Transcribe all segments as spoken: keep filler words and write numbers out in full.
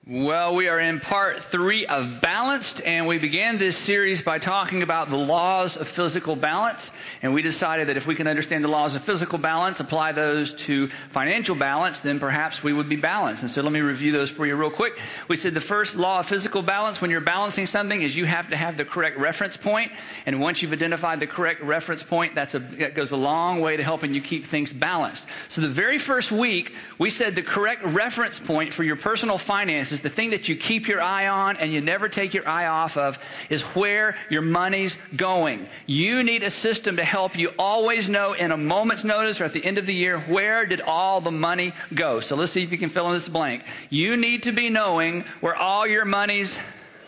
Well, we are in part three of Balanced, and we began this series by talking about the laws of physical balance. And we decided that if we can understand the laws of physical balance, apply those to financial balance, then perhaps we would be balanced. And so let me review those for you real quick. We said the first law of physical balance when you're balancing something is you have to have the correct reference point. And once you've identified the correct reference point, that's a, that goes a long way to helping you keep things balanced. So the very first week, we said the correct reference point for your personal finances, the thing that you keep your eye on and you never take your eye off of, is where your money's going. You need a system to help you always know in a moment's notice or at the end of the year, where did all the money go? So let's see if you can fill in this blank. You need to be knowing where all your money's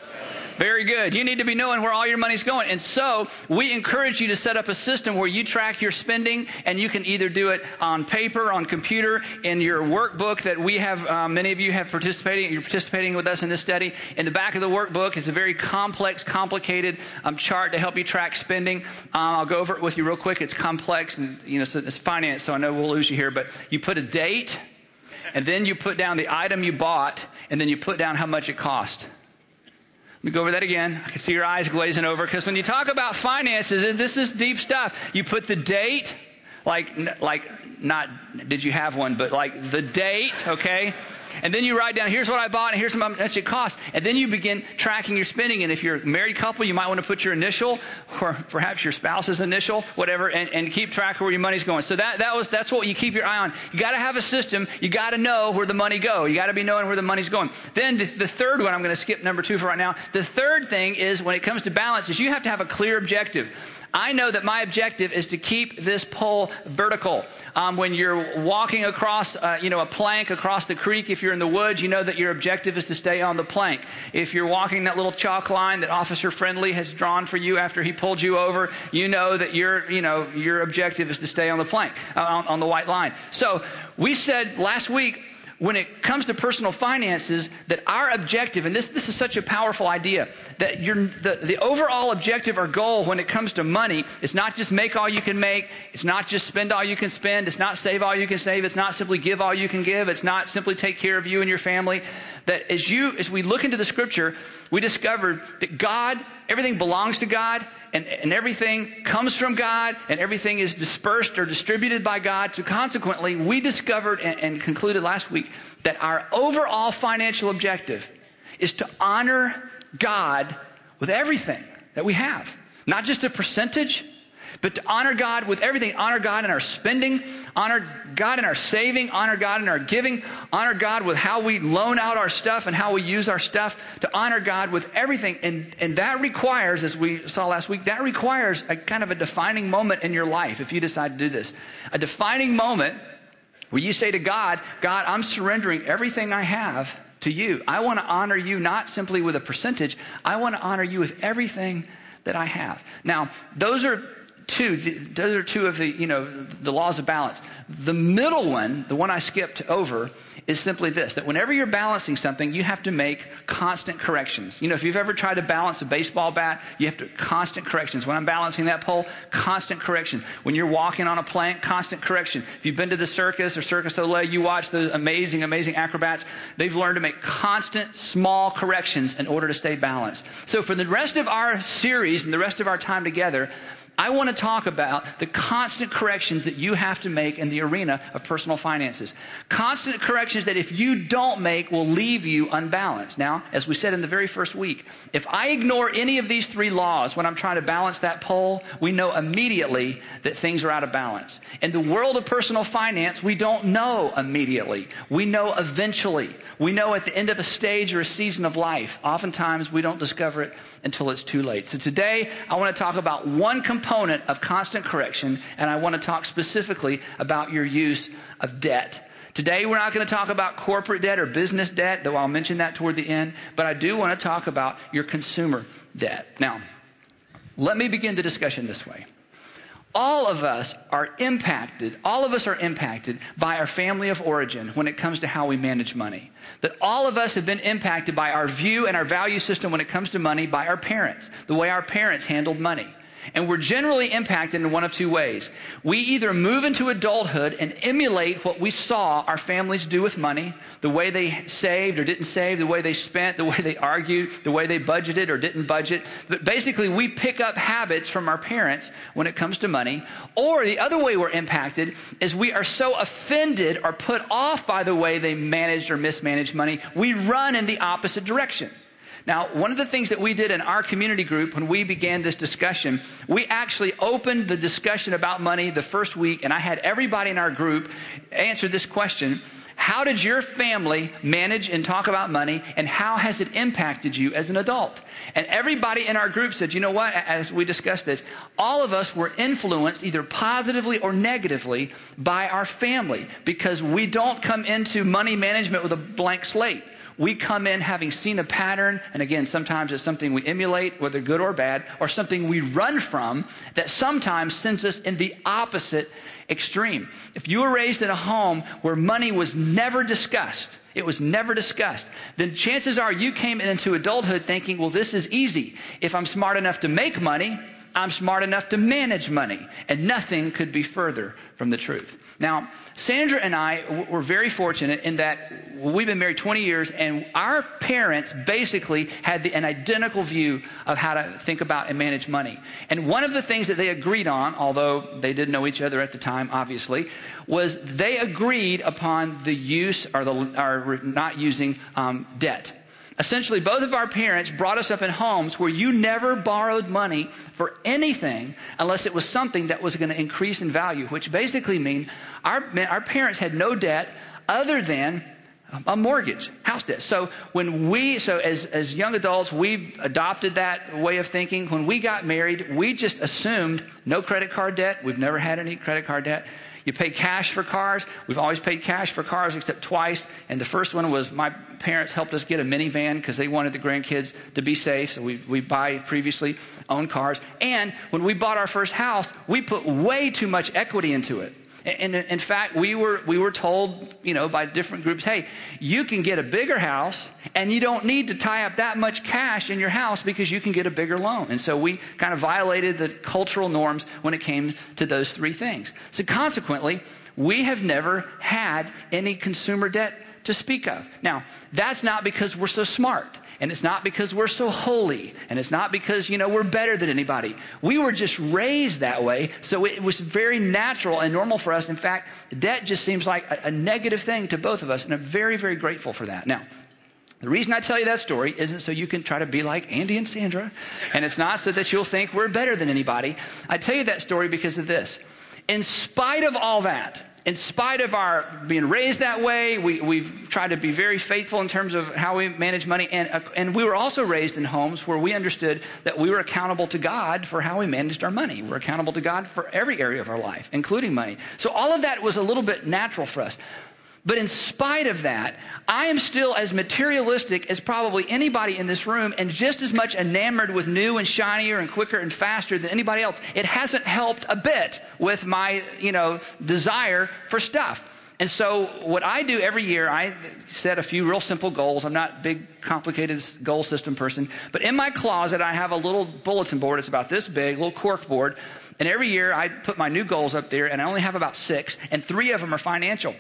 Very good. You need to be knowing where all your money's going. And so we encourage you to set up a system where you track your spending, and you can either do it on paper, on computer, in your workbook that we have, uh, many of you have participating, you're participating with us in this study. In the back of the workbook is a very complex, complicated um, chart to help you track spending. Uh, I'll go over it with you real quick. It's complex, and you know, so it's finance, so I know we'll lose you here, but you put a date, and then you put down the item you bought, and then you put down how much it cost. Let me go over that again. I can see your eyes glazing over, because when you talk about finances, this is deep stuff. You put the date, like, like not did you have one, but like the date, okay? And then you write down, here's what I bought, and here's how much it cost. And then you begin tracking your spending. And if you're a married couple, you might want to put your initial, or perhaps your spouse's initial, whatever, and, and keep track of where your money's going. So that, that was, that's what you keep your eye on. You got to have a system. You got to know where the money goes. You got to be knowing where the money's going. Then the, the third one, I'm going to skip number two for right now. The third thing is, when it comes to balance, is you have to have a clear objective. I know that my objective is to keep this pole vertical. Um, when you're walking across, uh, you know, a plank across the creek, if you're in the woods, you know that your objective is to stay on the plank. If you're walking that little chalk line that Officer Friendly has drawn for you after he pulled you over, you know that your, you know, your objective is to stay on the plank, uh, on, on the white line. So we said last week, when it comes to personal finances, that our objective, and this, this is such a powerful idea, that your, the, the overall objective or goal when it comes to money is not just make all you can make, it's not just spend all you can spend, it's not save all you can save, it's not simply give all you can give, it's not simply take care of you and your family. That as you, as we look into the scripture, we discovered that God, everything belongs to God, and, and everything comes from God, and everything is dispersed or distributed by God. So consequently, we discovered and, and concluded last week that our overall financial objective is to honor God with everything that we have. Not just a percentage, but to honor God with everything. Honor God in our spending, honor God in our saving, honor God in our giving, honor God with how we loan out our stuff and how we use our stuff, to honor God with everything. And, and that requires, as we saw last week, that requires a kind of a defining moment in your life if you decide to do this. A defining moment where you say to God, God, I'm surrendering everything I have to you. I want to honor you not simply with a percentage. I want to honor you with everything that I have. Now, those are Two, those are two of the, you know, the laws of balance. The middle one, the one I skipped over, is simply this, that whenever you're balancing something, you have to make constant corrections. You know, if you've ever tried to balance a baseball bat, you have to, constant corrections. When I'm balancing that pole, constant correction. When you're walking on a plank, constant correction. If you've been to the circus or Circus Soleil, you watch those amazing, amazing acrobats. They've learned to make constant, small corrections in order to stay balanced. So for the rest of our series and the rest of our time together, I want to talk about the constant corrections that you have to make in the arena of personal finances. Constant corrections that if you don't make will leave you unbalanced. Now, as we said in the very first week, if I ignore any of these three laws when I'm trying to balance that pole, we know immediately that things are out of balance. In the world of personal finance, we don't know immediately. We know eventually. We know at the end of a stage or a season of life. Oftentimes, we don't discover it until it's too late. So today, I want to talk about one component of constant correction, and I want to talk specifically about your use of debt. Today, we're not going to talk about corporate debt or business debt, though I'll mention that toward the end, but I do want to talk about your consumer debt. Now, let me begin the discussion this way. All of us are impacted, all of us are impacted by our family of origin when it comes to how we manage money. That all of us have been impacted by our view and our value system when it comes to money by our parents, the way our parents handled money. And we're generally impacted in one of two ways. We either move into adulthood and emulate what we saw our families do with money, the way they saved or didn't save, the way they spent, the way they argued, the way they budgeted or didn't budget. But basically, we pick up habits from our parents when it comes to money. Or the other way we're impacted is we are so offended or put off by the way they managed or mismanaged money, we run in the opposite direction. Now, one of the things that we did in our community group when we began this discussion, we actually opened the discussion about money the first week, and I had everybody in our group answer this question: how did your family manage and talk about money, and how has it impacted you as an adult? And everybody in our group said, you know what, as we discussed this, all of us were influenced either positively or negatively by our family, because we don't come into money management with a blank slate. We come in having seen a pattern, and again, sometimes it's something we emulate, whether good or bad, or something we run from that sometimes sends us in the opposite extreme. If you were raised in a home where money was never discussed, it was never discussed, then chances are you came into adulthood thinking, well, this is easy. If I'm smart enough to make money, I'm smart enough to manage money. And nothing could be further from the truth. Now, Sandra and I were very fortunate in that we've been married twenty years, and our parents basically had the, an identical view of how to think about and manage money. And one of the things that they agreed on, although they didn't know each other at the time, obviously, was they agreed upon the use or, the, or not using um, debt. Essentially, both of our parents brought us up in homes where you never borrowed money for anything unless it was something that was going to increase in value, which basically means our, our parents had no debt other than a mortgage, house debt. So when we, so as, as young adults, we adopted that way of thinking. When we got married, we just assumed no credit card debt. We've never had any credit card debt. You pay cash for cars. We've always paid cash for cars except twice. And the first one was my parents helped us get a minivan because they wanted the grandkids to be safe. So we, we buy previously owned cars. And when we bought our first house, we put way too much equity into it. And in fact, we were we were told, you know, by different groups, hey, you can get a bigger house and you don't need to tie up that much cash in your house because you can get a bigger loan. And so we kind of violated the cultural norms when it came to those three things. So consequently, we have never had any consumer debt to speak of. Now, that's not because we're so smart. And it's not because we're so holy. And it's not because, you know, we're better than anybody. We were just raised that way. So it was very natural and normal for us. In fact, debt just seems like a, a negative thing to both of us. And I'm very, very grateful for that. Now, the reason I tell you that story isn't so you can try to be like Andy and Sandra. And it's not so that you'll think we're better than anybody. I tell you that story because of this. In spite of all that, in spite of our being raised that way, we, we've tried to be very faithful in terms of how we manage money. And, uh, and we were also raised in homes where we understood that we were accountable to God for how we managed our money. We're accountable to God for every area of our life, including money. So all of that was a little bit natural for us. But in spite of that, I am still as materialistic as probably anybody in this room and just as much enamored with new and shinier and quicker and faster than anybody else. It hasn't helped a bit with my, you know, desire for stuff. And so what I do every year, I set a few real simple goals. I'm not a big, complicated goal system person. But in my closet, I have a little bulletin board. It's about this big, a little cork board. And every year, I put my new goals up there, and I only have about six, and three of them are financial.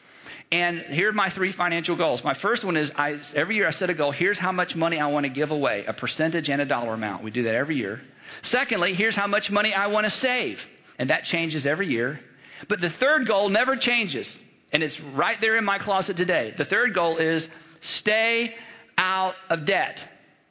And here are my three financial goals. My first one is I, every year I set a goal. Here's how much money I want to give away, a percentage and a dollar amount. We do that every year. Secondly, here's how much money I want to save. And that changes every year. But the third goal never changes. And it's right there in my closet today. The third goal is stay out of debt.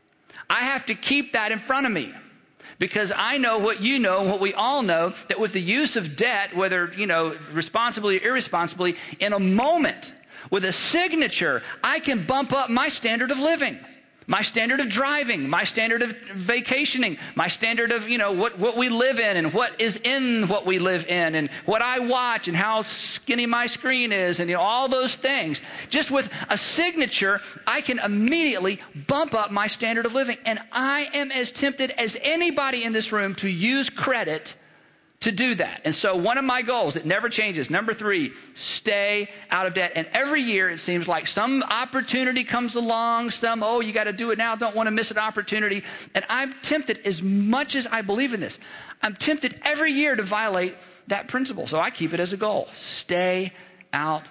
I have to keep that in front of me. Because I know what you know, what we all know, that with the use of debt, whether, you know, responsibly or irresponsibly, in a moment, with a signature, I can bump up my standard of living, my standard of driving, my standard of vacationing, my standard of, you know, what, what we live in and what is in what we live in and what I watch and how skinny my screen is and, you know, all those things. Just with a signature, I can immediately bump up my standard of living. And I am as tempted as anybody in this room to use credit to do that. And so one of my goals, it never changes. Number three, stay out of debt. And every year it seems like some opportunity comes along, some, oh, you got to do it now, don't want to miss an opportunity. And I'm tempted, as much as I believe in this, I'm tempted every year to violate that principle. So I keep it as a goal. Stay out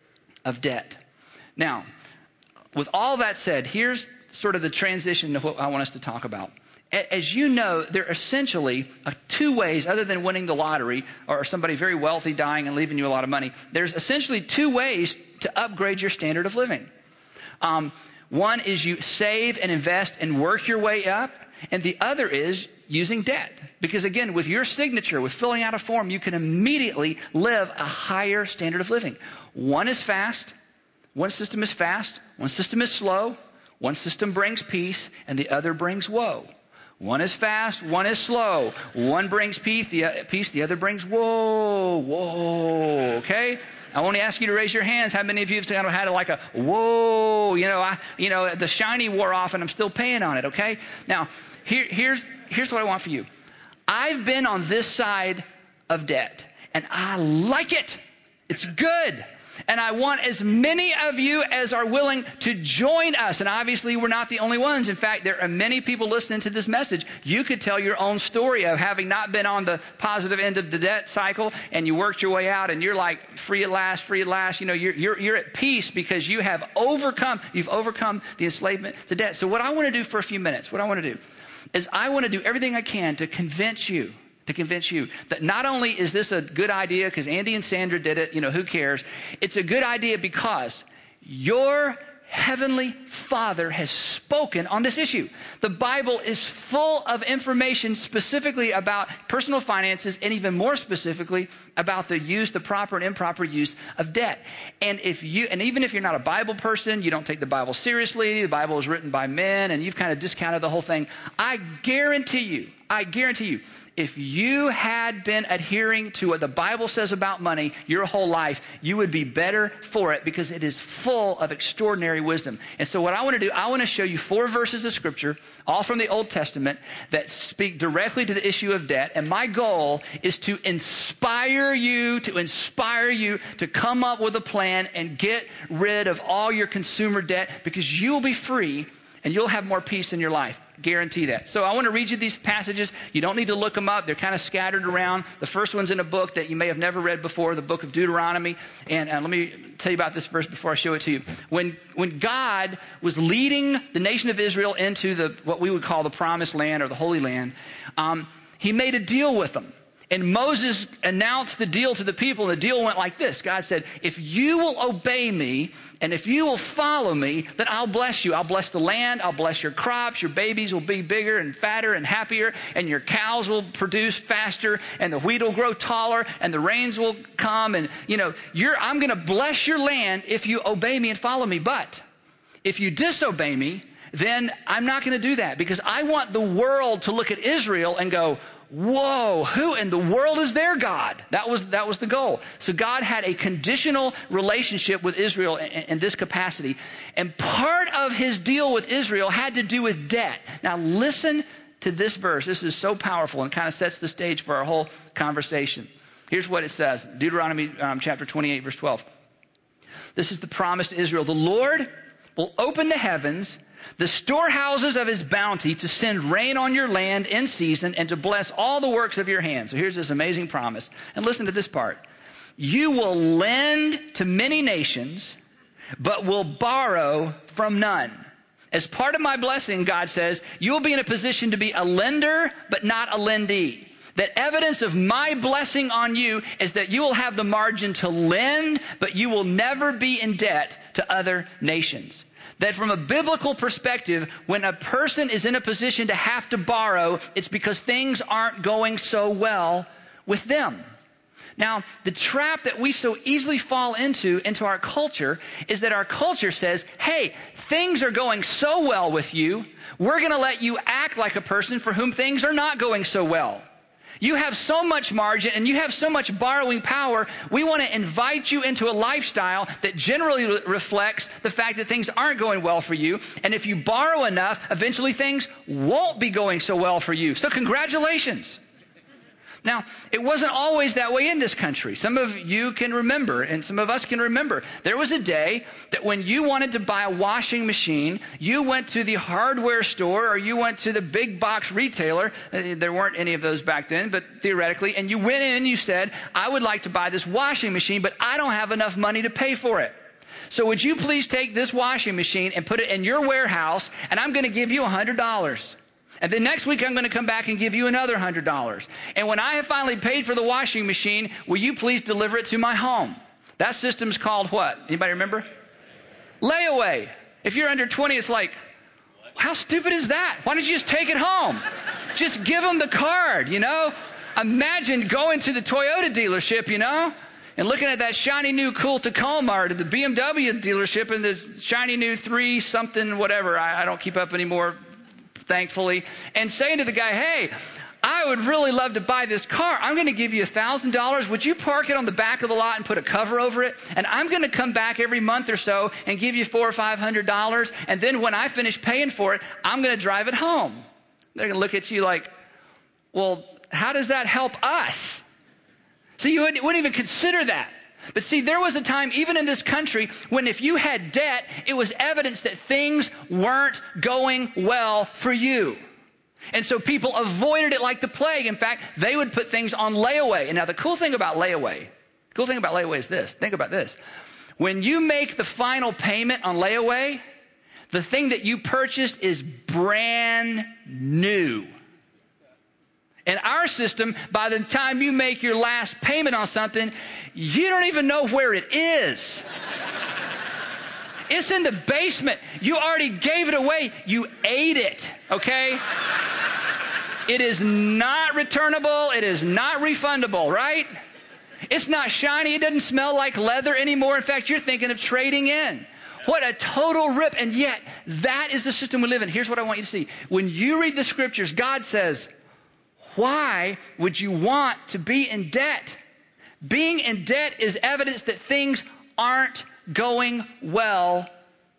of debt. Now, with all that said, here's sort of the transition to what I want us to talk about. As you know, there are essentially uh, two ways, other than winning the lottery or somebody very wealthy dying and leaving you a lot of money. There's essentially two ways to upgrade your standard of living. Um, one is you save and invest and work your way up. And the other is using debt. Because again, with your signature, with filling out a form, you can immediately live a higher standard of living. One is fast. One system is fast. One system is slow. One system brings peace and the other brings woe. One is fast, one is slow. One brings peace, the, peace, the other brings woe, whoa, okay? I want to ask you to raise your hands. How many of you have kind of had like a whoa, you know, I, you know, the shiny wore off and I'm still paying on it, okay? Now, here, here's, here's what I want for you. I've been on this side of debt and I like it. It's good. And I want as many of you as are willing to join us. And obviously, we're not the only ones. In fact, there are many people listening to this message. You could tell your own story of having not been on the positive end of the debt cycle and you worked your way out and you're like free at last, free at last. You know, you're, you're, you're at peace because you have overcome, you've overcome the enslavement to debt. So what I want to do for a few minutes, what I want to do is I want to do everything I can to convince you to convince you that not only is this a good idea because Andy and Sandra did it, you know, who cares? It's a good idea because your Heavenly Father has spoken on this issue. The Bible is full of information specifically about personal finances and even more specifically about the use, the proper and improper use of debt. And if you, and even if you're not a Bible person, you don't take the Bible seriously, the Bible is written by men and you've kind of discounted the whole thing, I guarantee you, I guarantee you, if you had been adhering to what the Bible says about money your whole life, you would be better for it because it is full of extraordinary wisdom. And so what I want to do, I want to show you four verses of Scripture, all from the Old Testament, that speak directly to the issue of debt. And my goal is to inspire you, to inspire you to come up with a plan and get rid of all your consumer debt because you'll be free and you'll have more peace in your life. Guarantee that. So I want to read you these passages. You don't need to look them up. They're kind of scattered around. The first one's in a book that you may have never read before, the book of Deuteronomy. And uh, let me tell you about this verse before I show it to you. When when God was leading the nation of Israel into the what we would call the promised land or the Holy Land, um, he made a deal with them. And Moses announced the deal to the people, and the deal went like this. God said, if you will obey me, and if you will follow me, then I'll bless you. I'll bless the land. I'll bless your crops. Your babies will be bigger and fatter and happier, and your cows will produce faster, and the wheat will grow taller, and the rains will come. And, you know, you're, I'm going to bless your land if you obey me and follow me. But if you disobey me, then I'm not going to do that because I want the world to look at Israel and go, whoa, who in the world is their God? That was, that was the goal. So God had a conditional relationship with Israel in, in this capacity. And part of his deal with Israel had to do with debt. Now listen to this verse. This is so powerful and kind of sets the stage for our whole conversation. Here's what it says. Deuteronomy um, chapter twenty-eight, verse twelve. This is the promise to Israel. The Lord will open the heavens, the storehouses of his bounty, to send rain on your land in season and to bless all the works of your hands. So here's this amazing promise. And listen to this part. You will lend to many nations, but will borrow from none. As part of my blessing, God says, you will be in a position to be a lender, but not a lendee. That evidence of my blessing on you is that you will have the margin to lend, but you will never be in debt to other nations. That from a biblical perspective, when a person is in a position to have to borrow, it's because things aren't going so well with them. Now, the trap that we so easily fall into, into our culture, is that our culture says, hey, things are going so well with you, we're going to let you act like a person for whom things are not going so well. You have so much margin and you have so much borrowing power. We want to invite you into a lifestyle that generally re- reflects the fact that things aren't going well for you. And if you borrow enough, eventually things won't be going so well for you. So congratulations. Now, it wasn't always that way in this country. Some of you can remember, and some of us can remember, there was a day that when you wanted to buy a washing machine, you went to the hardware store or you went to the big box retailer. There weren't any of those back then, but theoretically, and you went in and you said, I would like to buy this washing machine, but I don't have enough money to pay for it. So would you please take this washing machine and put it in your warehouse, and I'm going to give you one hundred dollars. And then next week, I'm going to come back and give you another one hundred dollars. And when I have finally paid for the washing machine, will you please deliver it to my home? That system's called what? Anybody remember? Layaway. If you're under twenty, it's like, how stupid is that? Why don't you just take it home? Just give them the card, you know? Imagine going to the Toyota dealership, you know, and looking at that shiny new cool Tacoma, or to the B M W dealership and the shiny new three something, whatever. I, I don't keep up anymore, thankfully, and saying to the guy, hey, I would really love to buy this car. I'm going to give you one thousand dollars. Would you park it on the back of the lot and put a cover over it? And I'm going to come back every month or so and give you four hundred or five hundred dollars. And then when I finish paying for it, I'm going to drive it home. They're going to look at you like, well, how does that help us? See, you wouldn't, wouldn't even consider that. But see, there was a time, even in this country, when if you had debt, it was evidence that things weren't going well for you. And so people avoided it like the plague. In fact, they would put things on layaway. And now the cool thing about layaway, the cool thing about layaway is this. Think about this. When you make the final payment on layaway, the thing that you purchased is brand new. In our system, by the time you make your last payment on something, you don't even know where it is. It's in the basement. You already gave it away. You ate it, okay? It is not returnable. It is not refundable, right? It's not shiny. It doesn't smell like leather anymore. In fact, you're thinking of trading in. What a total rip. And yet, that is the system we live in. Here's what I want you to see. When you read the scriptures, God says, why would you want to be in debt? Being in debt is evidence that things aren't going well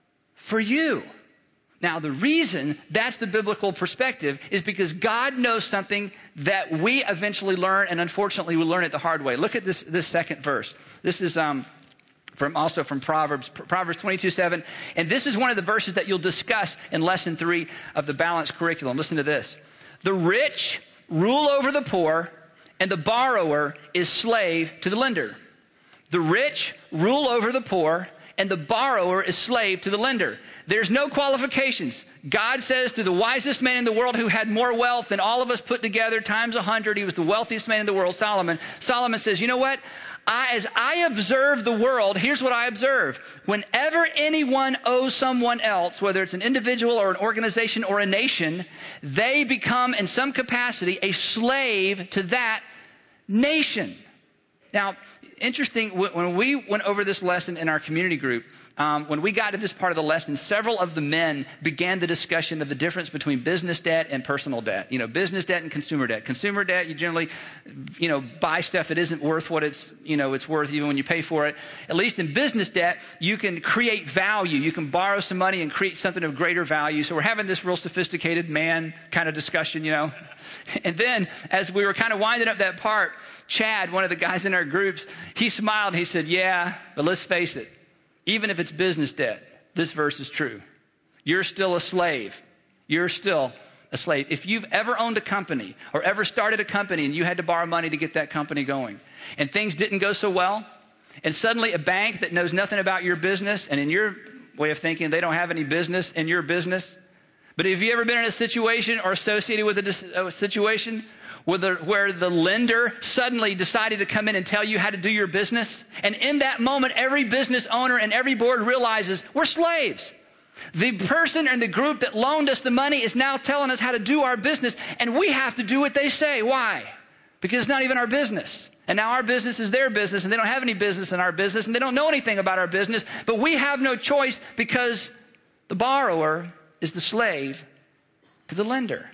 for you. Now, the reason that's the biblical perspective is because God knows something that we eventually learn, and unfortunately we learn it the hard way. Look at this, this second verse. This is um, from also from Proverbs, Proverbs twenty-two seven. And this is one of the verses that you'll discuss in lesson three of the balanced curriculum. Listen to this. The rich rule over the poor, and the borrower is slave to the lender. The rich rule over the poor, and the borrower is slave to the lender. There's no qualifications. God says to the wisest man in the world who had more wealth than all of us put together times a hundred, he was the wealthiest man in the world, Solomon. Solomon says, you know what? I, as I observe the world, here's what I observe. Whenever anyone owes someone else, whether it's an individual or an organization or a nation, they become in some capacity a slave to that nation. Now, interesting, when we went over this lesson in our community group, um, when we got to this part of the lesson, several of the men began the discussion of the difference between business debt and personal debt. You know, business debt and consumer debt. Consumer debt, you generally, you know, buy stuff that isn't worth what it's, you know, it's worth even when you pay for it. At least in business debt, you can create value. You can borrow some money and create something of greater value. So we're having this real sophisticated man kind of discussion, you know. And then as we were kind of winding up that part, Chad, one of the guys in our groups, he smiled. He said, yeah, but let's face it. Even if it's business debt, this verse is true. You're still a slave. You're still a slave. If you've ever owned a company or ever started a company and you had to borrow money to get that company going and things didn't go so well, and suddenly a bank that knows nothing about your business, and in your way of thinking, they don't have any business in your business. But have you ever been in a situation or associated with a, a situation where the, where the lender suddenly decided to come in and tell you how to do your business? And in that moment, every business owner and every board realizes we're slaves. The person and the group that loaned us the money is now telling us how to do our business, and we have to do what they say. Why? Because it's not even our business. And now our business is their business, and they don't have any business in our business, and they don't know anything about our business, but we have no choice because the borrower is the slave to the lender.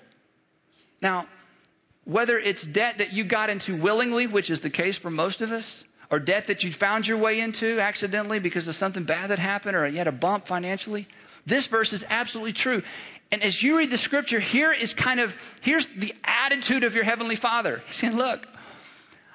Now, whether it's debt that you got into willingly, which is the case for most of us, or debt that you found your way into accidentally because of something bad that happened, or you had a bump financially, this verse is absolutely true. And as you read the scripture, here is kind of, here's the attitude of your heavenly Father. He's saying, look,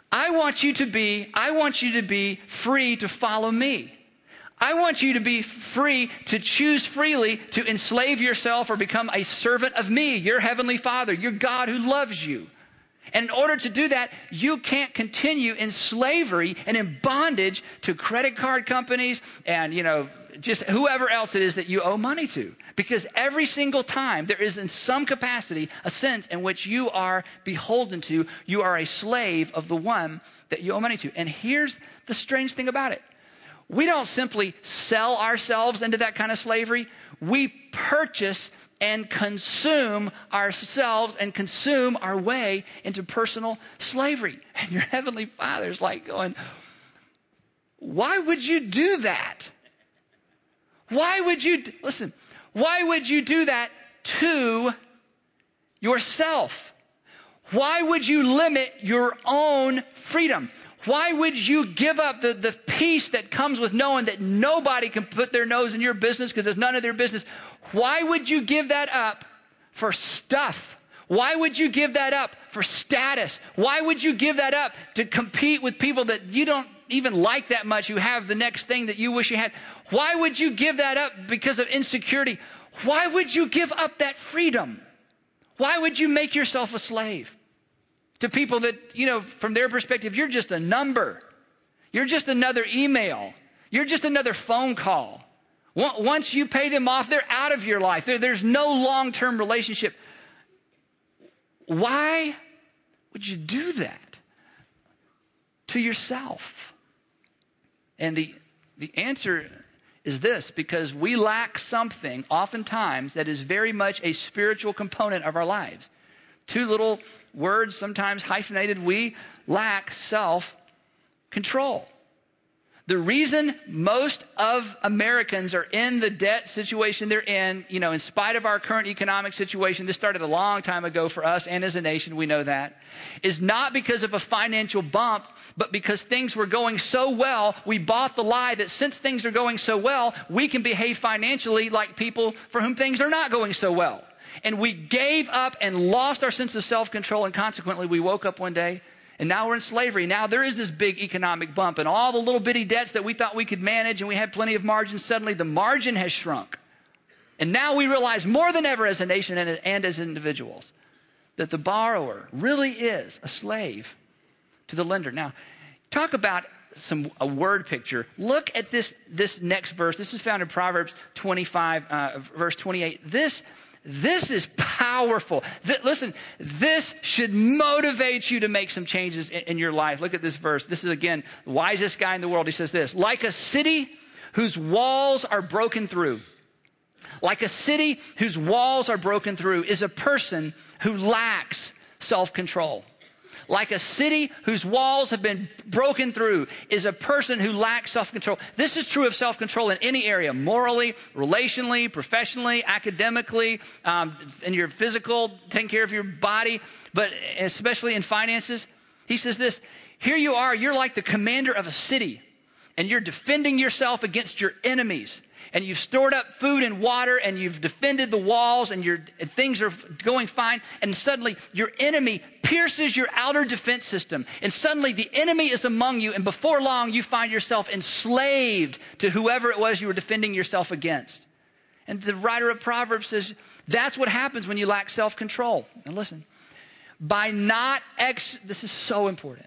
I want you to be, I want you to be free to follow me. I want you to be free to choose freely to enslave yourself or become a servant of me, your heavenly Father, your God who loves you. And in order to do that, you can't continue in slavery and in bondage to credit card companies and, you know, just whoever else it is that you owe money to. Because every single time there is in some capacity a sense in which you are beholden to, you are a slave of the one that you owe money to. And here's the strange thing about it. We don't simply sell ourselves into that kind of slavery. We purchase and consume ourselves and consume our way into personal slavery. And your heavenly Father's like going, why would you do that? Why would you, listen, why would you do that to yourself? Why would you limit your own freedom? Why would you give up the, the peace that comes with knowing that nobody can put their nose in your business because it's none of their business? Why would you give that up for stuff? Why would you give that up for status? Why would you give that up to compete with people that you don't even like that much, who have the next thing that you wish you had? Why would you give that up because of insecurity? Why would you give up that freedom? Why would you make yourself a slave to people that, you know, from their perspective, you're just a number. You're just another email. You're just another phone call. Once you pay them off, they're out of your life. There's no long-term relationship. Why would you do that to yourself? And the, the answer is this: because we lack something oftentimes that is very much a spiritual component of our lives. Two little words, sometimes hyphenated. We lack self-control. The reason most of Americans are in the debt situation they're in, you know, in spite of our current economic situation, this started a long time ago for us and as a nation, we know that, is not because of a financial bump, but because things were going so well, we bought the lie that since things are going so well, we can behave financially like people for whom things are not going so well. And we gave up and lost our sense of self-control, and consequently we woke up one day and now we're in slavery. Now there is this big economic bump, and all the little bitty debts that we thought we could manage and we had plenty of margin, suddenly the margin has shrunk. And now we realize more than ever as a nation and, and as individuals that the borrower really is a slave to the lender. Now, talk about some a word picture. Look at this, this next verse. This is found in Proverbs twenty-five, uh, verse twenty-eight. This This is powerful. Th- listen, this should motivate you to make some changes in, in your life. Look at this verse. This is, again, the wisest guy in the world. He says this: like a city whose walls are broken through, like a city whose walls are broken through is a person who lacks self-control. Like a city whose walls have been broken through is a person who lacks self-control. This is true of self-control in any area: morally, relationally, professionally, academically, um, in your physical, taking care of your body, but especially in finances. He says this: here you are, you're like the commander of a city, and you're defending yourself against your enemies. And you've stored up food and water, and you've defended the walls, and, your, and things are going fine. And suddenly your enemy pierces your outer defense system. And suddenly the enemy is among you, and before long you find yourself enslaved to whoever it was you were defending yourself against. And the writer of Proverbs says that's what happens when you lack self-control. And listen, by not, ex- this is so important.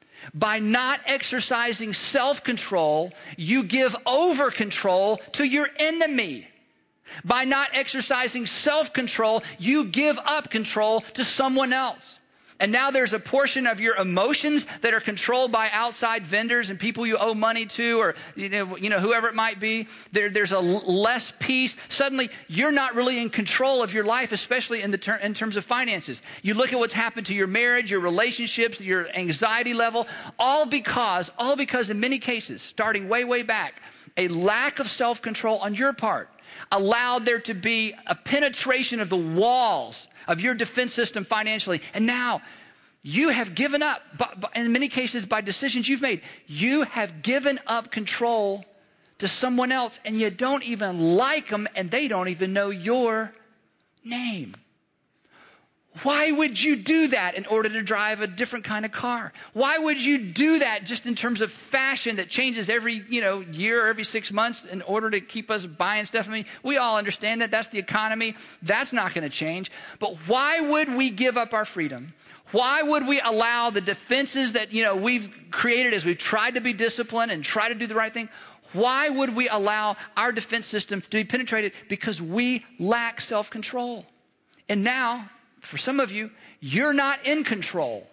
By not exercising self-control, you give over control to your enemy. By not exercising self-control, you give up control to someone else. And now there's a portion of your emotions that are controlled by outside vendors and people you owe money to, or you know, you know whoever it might be. There, there's a l- less peace. Suddenly, you're not really in control of your life, especially in the ter- in terms of finances. You look at what's happened to your marriage, your relationships, your anxiety level, all because, all because in many cases, starting way, way back, a lack of self-control on your part allowed there to be a penetration of the walls of your defense system financially. And now you have given up, in many cases by decisions you've made, you have given up control to someone else, and you don't even like them, and they don't even know your name. Why would you do that in order to drive a different kind of car? Why would you do that just in terms of fashion that changes every, you know, year or every six months in order to keep us buying stuff? I mean, we all understand that. That's the economy. That's not going to change. But why would we give up our freedom? Why would we allow the defenses that, you know, we've created as we've tried to be disciplined and try to do the right thing? Why would we allow our defense system to be penetrated? Because we lack self-control. And now, for some of you, you're not in control.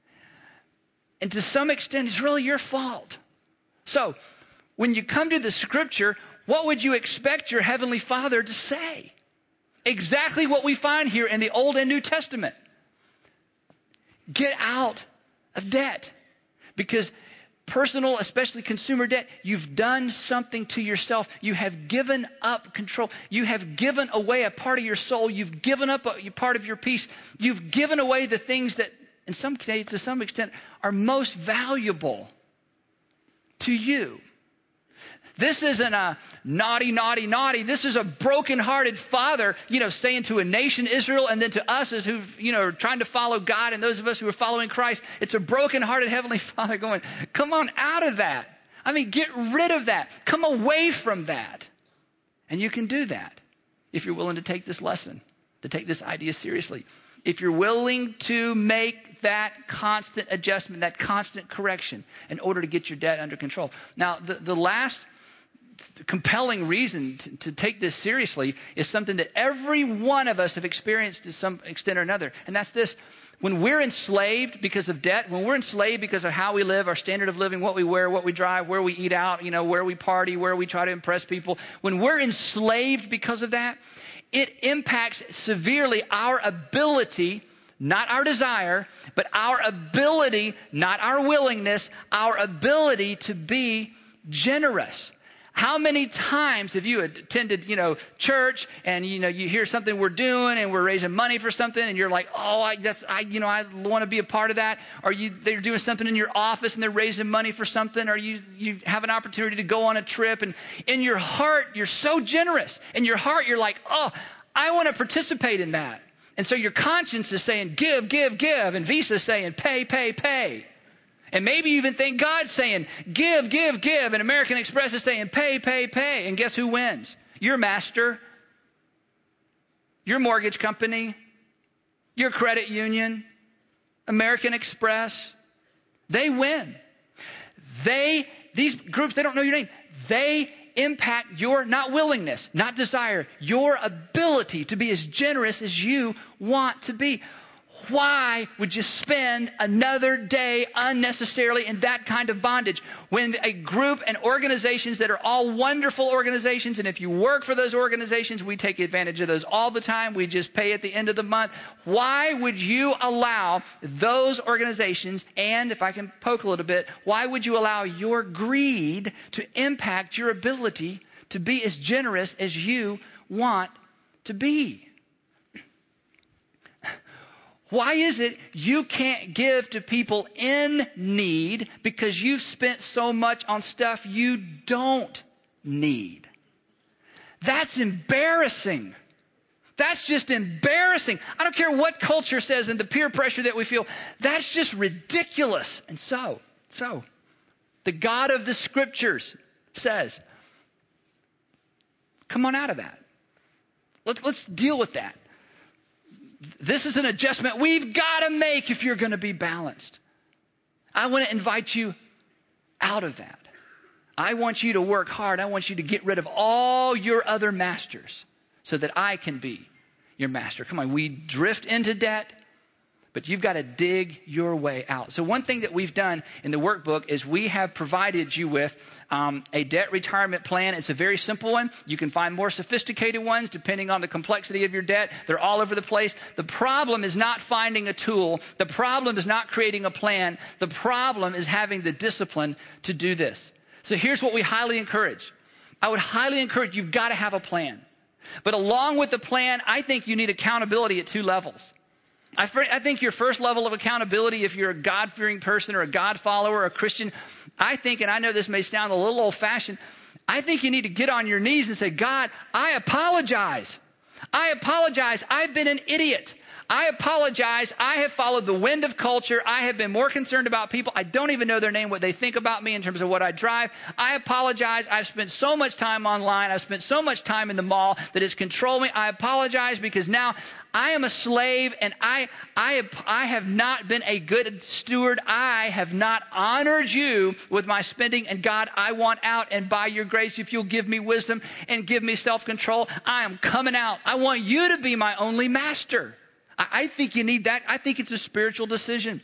And to some extent, it's really your fault. So, when you come to the scripture, what would you expect your heavenly Father to say? Exactly what we find here in the Old and New Testament. Get out of debt. Because personal, especially consumer debt, you've done something to yourself. You have given up control. You have given away a part of your soul. You've given up a part of your peace. You've given away the things that, in some cases, to some extent, are most valuable to you. This isn't a naughty, naughty, naughty. This is a broken-hearted father, you know, saying to a nation, Israel, and then to us as who, you know, are trying to follow God, and those of us who are following Christ. It's a broken-hearted heavenly Father going, come on out of that. I mean, get rid of that. Come away from that. And you can do that if you're willing to take this lesson, to take this idea seriously. If you're willing to make that constant adjustment, that constant correction in order to get your debt under control. Now, the, the last compelling reason to, to take this seriously is something that every one of us have experienced to some extent or another. And that's this. When we're enslaved because of debt, when we're enslaved because of how we live, our standard of living, what we wear, what we drive, where we eat out, you know, where we party, where we try to impress people. When we're enslaved because of that, it impacts severely our ability, not our desire, but our ability, not our willingness, our ability to be generous. How many times have you attended, you know, church and, you know, you hear something we're doing and we're raising money for something and you're like, oh, I, that's, I, you know, I want to be a part of that. Or you, they're doing something in your office and they're raising money for something. Or you, you have an opportunity to go on a trip and in your heart, you're so generous. In your heart, you're like, oh, I want to participate in that. And so your conscience is saying, give, give, give. And Visa is saying, pay, pay, pay. And maybe you even think God's saying, give, give, give. And American Express is saying, pay, pay, pay. And guess who wins? Your master, your mortgage company, your credit union, American Express. They win. They, these groups, they don't know your name. They impact your not willingness, not desire, your ability to be as generous as you want to be. Why would you spend another day unnecessarily in that kind of bondage when a group and organizations that are all wonderful organizations, and if you work for those organizations, we take advantage of those all the time. We just pay at the end of the month. Why would you allow those organizations, and if I can poke a little bit, why would you allow your greed to impact your ability to be as generous as you want to be? Why is it you can't give to people in need because you've spent so much on stuff you don't need? That's embarrassing. That's just embarrassing. I don't care what culture says and the peer pressure that we feel. That's just ridiculous. And so, so, the God of the Scriptures says, come on out of that. Let's, let's deal with that. This is an adjustment we've got to make if you're going to be balanced. I want to invite you out of that. I want you to work hard. I want you to get rid of all your other masters so that I can be your master. Come on, we drift into debt, but you've got to dig your way out. So one thing that we've done in the workbook is we have provided you with um, a debt retirement plan. It's a very simple one. You can find more sophisticated ones depending on the complexity of your debt. They're all over the place. The problem is not finding a tool. The problem is not creating a plan. The problem is having the discipline to do this. So here's what we highly encourage. I would highly encourage, you've got to have a plan. But along with the plan, I think you need accountability at two levels. I, I think your first level of accountability, if you're a God-fearing person or a God follower or a Christian, I think, and I know this may sound a little old-fashioned, I think you need to get on your knees and say, God, I apologize. I apologize. I've been an idiot. I apologize. I have followed the wind of culture. I have been more concerned about people. I don't even know their name, what they think about me in terms of what I drive. I apologize. I've spent so much time online. I've spent so much time in the mall that it's controlled me. I apologize because now I am a slave and I, I, have, I have not been a good steward. I have not honored you with my spending. And God, I want out. And by your grace, if you'll give me wisdom and give me self-control, I am coming out. I want you to be my only master. I, I think you need that. I think it's a spiritual decision.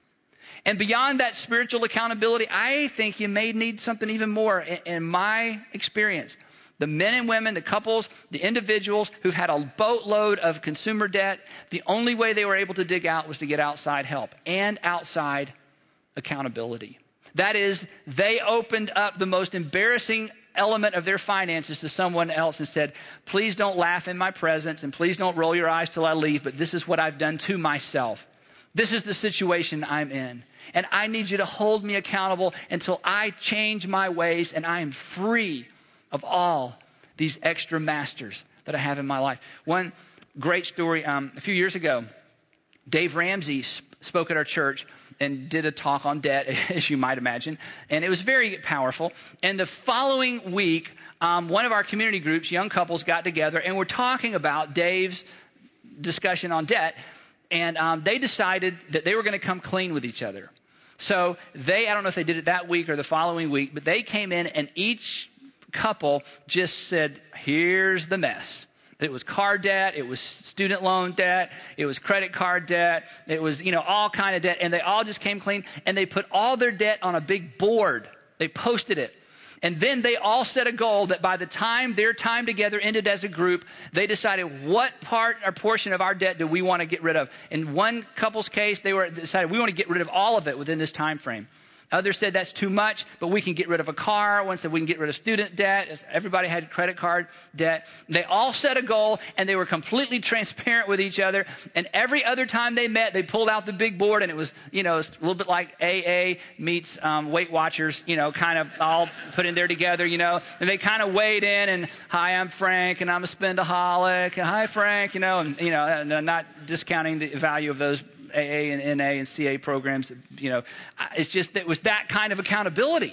And beyond that spiritual accountability, I think you may need something even more. In, in my experience, the men and women, the couples, the individuals who've had a boatload of consumer debt, the only way they were able to dig out was to get outside help and outside accountability. That is, they opened up the most embarrassing element of their finances to someone else and said, please don't laugh in my presence and please don't roll your eyes till I leave, but this is what I've done to myself. This is the situation I'm in. And I need you to hold me accountable until I change my ways and I am free of all these extra masters that I have in my life. One great story, um, a few years ago, Dave Ramsey sp- spoke at our church and did a talk on debt, as you might imagine. And it was very powerful. And the following week, um, one of our community groups, young couples, got together and were talking about Dave's discussion on debt. And um, they decided that they were going to come clean with each other. So they, I don't know if they did it that week or the following week, but they came in and each couple just said, here's the mess. It was car debt, it was student loan debt, it was credit card debt, it was, you know, all kind of debt. And they all just came clean and they put all their debt on a big board. They posted it. And then they all set a goal that by the time their time together ended as a group, they decided what part or portion of our debt do we want to get rid of. In one couple's case, they were decided we want to get rid of all of it within this time frame. Others said that's too much, but we can get rid of a car. One said we can get rid of student debt. Everybody had credit card debt. They all set a goal, and they were completely transparent with each other. And every other time they met, they pulled out the big board, and it was, you know, a little bit like A A meets um, Weight Watchers, you know, kind of all put in there together, you know. And they kind of weighed in, and hi, I'm Frank, and I'm a spendaholic. And, hi, Frank, you know, and, you know, and I'm not discounting the value of those A A and N A and C A programs, you know, it's just that it was that kind of accountability.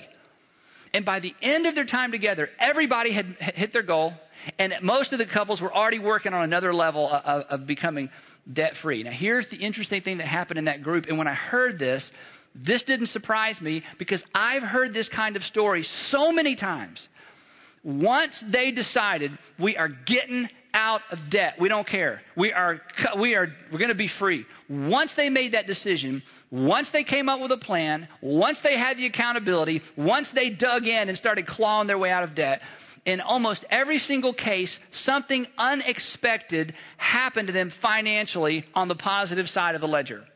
And by the end of their time together, everybody had hit their goal, and most of the couples were already working on another level of, of becoming debt-free. Now, here's the interesting thing that happened in that group, and when I heard this, this didn't surprise me because I've heard this kind of story so many times. Once they decided we are getting out of debt, we don't care. We are, we are, we're going to be free. Once they made that decision, once they came up with a plan, once they had the accountability, once they dug in and started clawing their way out of debt, in almost every single case, something unexpected happened to them financially on the positive side of the ledger.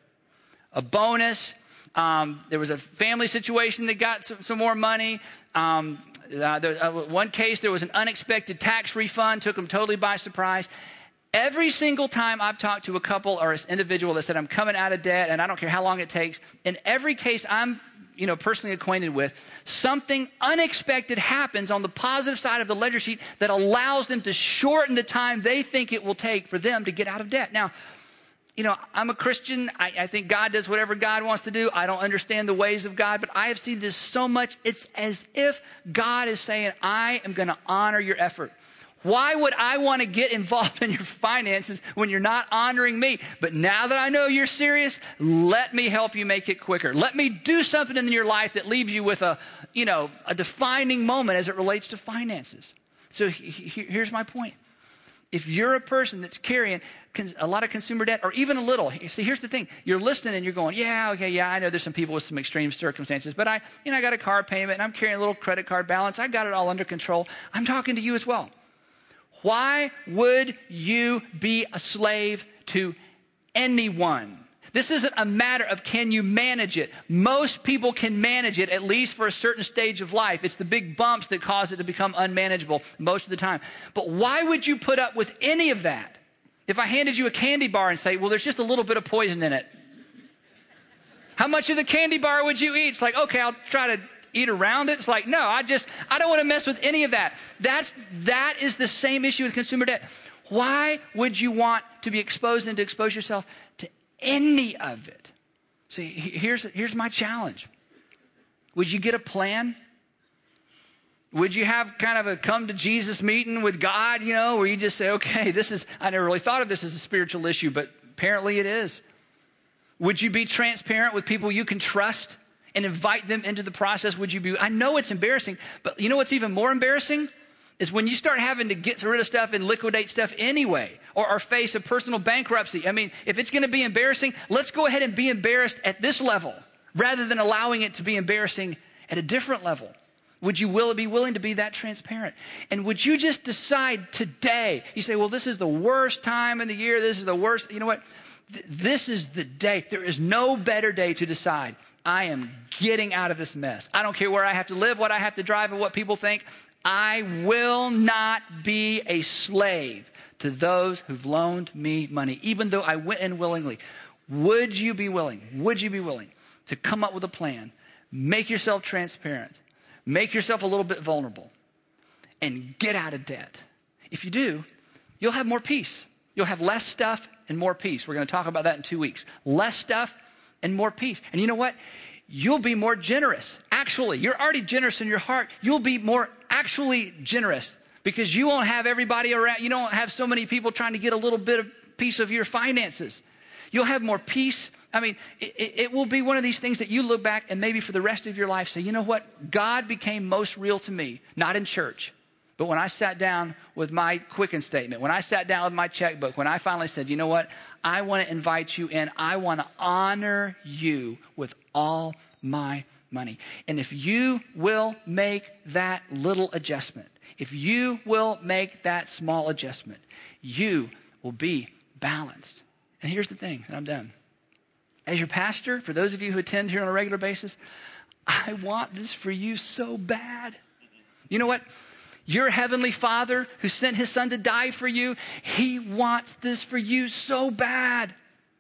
A bonus. Um, there was a family situation that got some, some more money. Um, Uh, there, uh, one case, there was an unexpected tax refund, took them totally by surprise. Every single time I've talked to a couple or an individual that said, I'm coming out of debt and I don't care how long it takes, in every case I'm you know, personally acquainted with, something unexpected happens on the positive side of the ledger sheet that allows them to shorten the time they think it will take for them to get out of debt. Now, you know, I'm a Christian. I, I think God does whatever God wants to do. I don't understand the ways of God, but I have seen this so much. It's as if God is saying, I am going to honor your effort. Why would I want to get involved in your finances when you're not honoring me? But now that I know you're serious, let me help you make it quicker. Let me do something in your life that leaves you with a, you know, a defining moment as it relates to finances. So he, he, here's my point. If you're a person that's carrying a lot of consumer debt or even a little, see, here's the thing. You're listening and you're going, yeah, okay, yeah, I know there's some people with some extreme circumstances, but I, you know, I got a car payment and I'm carrying a little credit card balance. I got it all under control. I'm talking to you as well. Why would you be a slave to anyone? This isn't a matter of can you manage it. Most people can manage it, at least for a certain stage of life. It's the big bumps that cause it to become unmanageable most of the time. But why would you put up with any of that? If I handed you a candy bar and say, well, there's just a little bit of poison in it. How much of the candy bar would you eat? It's like, okay, I'll try to eat around it. It's like, no, I just, I don't want to mess with any of that. That's, that is the same issue with consumer debt. Why would you want to be exposed and to expose yourself to any of it? See, here's, here's my challenge. Would you get a plan? Would you have kind of a come to Jesus meeting with God, you know, where you just say, okay, this is, I never really thought of this as a spiritual issue, but apparently it is. Would you be transparent with people you can trust and invite them into the process? Would you be, I know it's embarrassing, but you know what's even more embarrassing? Is when you start having to get rid of stuff and liquidate stuff anyway, or, or face a personal bankruptcy. I mean, if it's going to be embarrassing, let's go ahead and be embarrassed at this level rather than allowing it to be embarrassing at a different level. Would you will be willing to be that transparent? And would you just decide today, you say, well, this is the worst time in the year. This is the worst. You know what? Th- this is the day. There is no better day to decide. I am getting out of this mess. I don't care where I have to live, what I have to drive, and what people think. I will not be a slave to those who've loaned me money, even though I went in willingly. Would you be willing? Would you be willing to come up with a plan? Make yourself transparent. Make yourself a little bit vulnerable and get out of debt. If you do, you'll have more peace. You'll have less stuff and more peace. We're going to talk about that in two weeks. Less stuff and more peace. And you know what? You'll be more generous. Actually, you're already generous in your heart. You'll be more actually generous because you won't have everybody around. You don't have so many people trying to get a little bit of piece of your finances. You'll have more peace. I mean, it, it will be one of these things that you look back and maybe for the rest of your life say, you know what? God became most real to me, not in church, but when I sat down with my Quicken statement, when I sat down with my checkbook, when I finally said, you know what? I want to invite you in. I want to honor you with all my money. And if you will make that little adjustment, if you will make that small adjustment, you will be balanced. And here's the thing, and I'm done. As your pastor, for those of you who attend here on a regular basis, I want this for you so bad. You know what? Your heavenly Father who sent his son to die for you, he wants this for you so bad.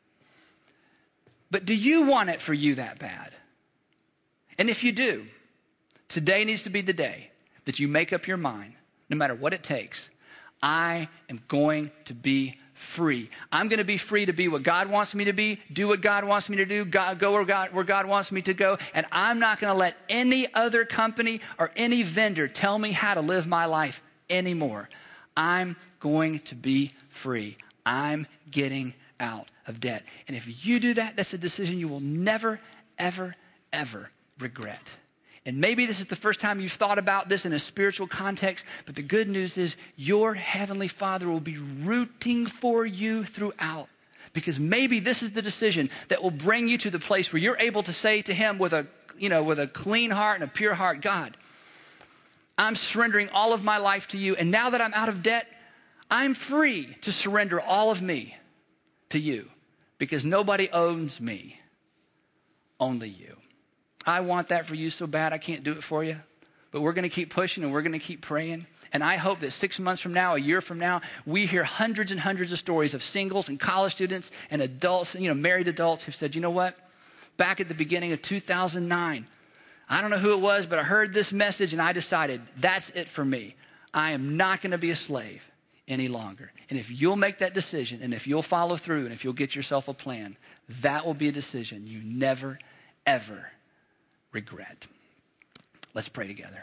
But do you want it for you that bad? And if you do, today needs to be the day that you make up your mind, no matter what it takes, I am going to be free. I'm going to be free to be what God wants me to be, do what God wants me to do, God, go where God, where God wants me to go. And I'm not going to let any other company or any vendor tell me how to live my life anymore. I'm going to be free. I'm getting out of debt. And if you do that, that's a decision you will never, ever, ever regret. And maybe this is the first time you've thought about this in a spiritual context, but the good news is your heavenly Father will be rooting for you throughout. Because maybe this is the decision that will bring you to the place where you're able to say to him with a, you know, with a clean heart and a pure heart, God, I'm surrendering all of my life to you. And now that I'm out of debt, I'm free to surrender all of me to you because nobody owns me, only you. I want that for you so bad I can't do it for you. But we're going to keep pushing and we're going to keep praying. And I hope that six months from now, a year from now, we hear hundreds and hundreds of stories of singles and college students and adults, you know, married adults who've said, you know what? Back at the beginning of two thousand nine, I don't know who it was, but I heard this message and I decided that's it for me. I am not going to be a slave any longer. And if you'll make that decision and if you'll follow through and if you'll get yourself a plan, that will be a decision you never, ever regret. Let's pray together.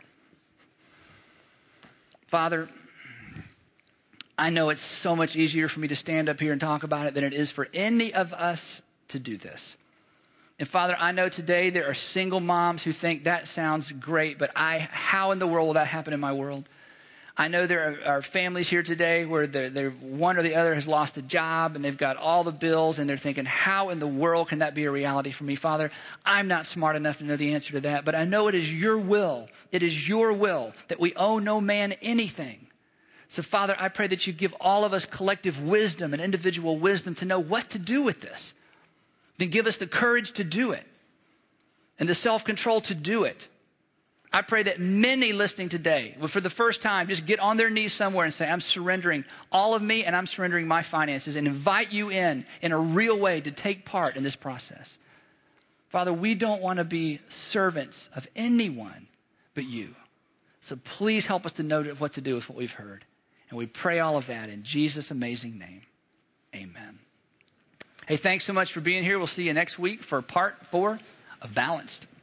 Father, I know it's so much easier for me to stand up here and talk about it than it is for any of us to do this. And Father, I know today there are single moms who think that sounds great, but I, how in the world will that happen in my world? I know there are, are families here today where they're, they're, one or the other has lost a job and they've got all the bills and they're thinking, how in the world can that be a reality for me? Father, I'm not smart enough to know the answer to that, but I know it is your will. It is your will that we owe no man anything. So Father, I pray that you give all of us collective wisdom and individual wisdom to know what to do with this. Then give us the courage to do it and the self-control to do it. I pray that many listening today will, for the first time, just get on their knees somewhere and say, I'm surrendering all of me and I'm surrendering my finances and invite you in, in a real way to take part in this process. Father, we don't want to be servants of anyone but you. So please help us to know what to do with what we've heard. And we pray all of that in Jesus' amazing name. Amen. Hey, thanks so much for being here. We'll see you next week for part four of Balanced.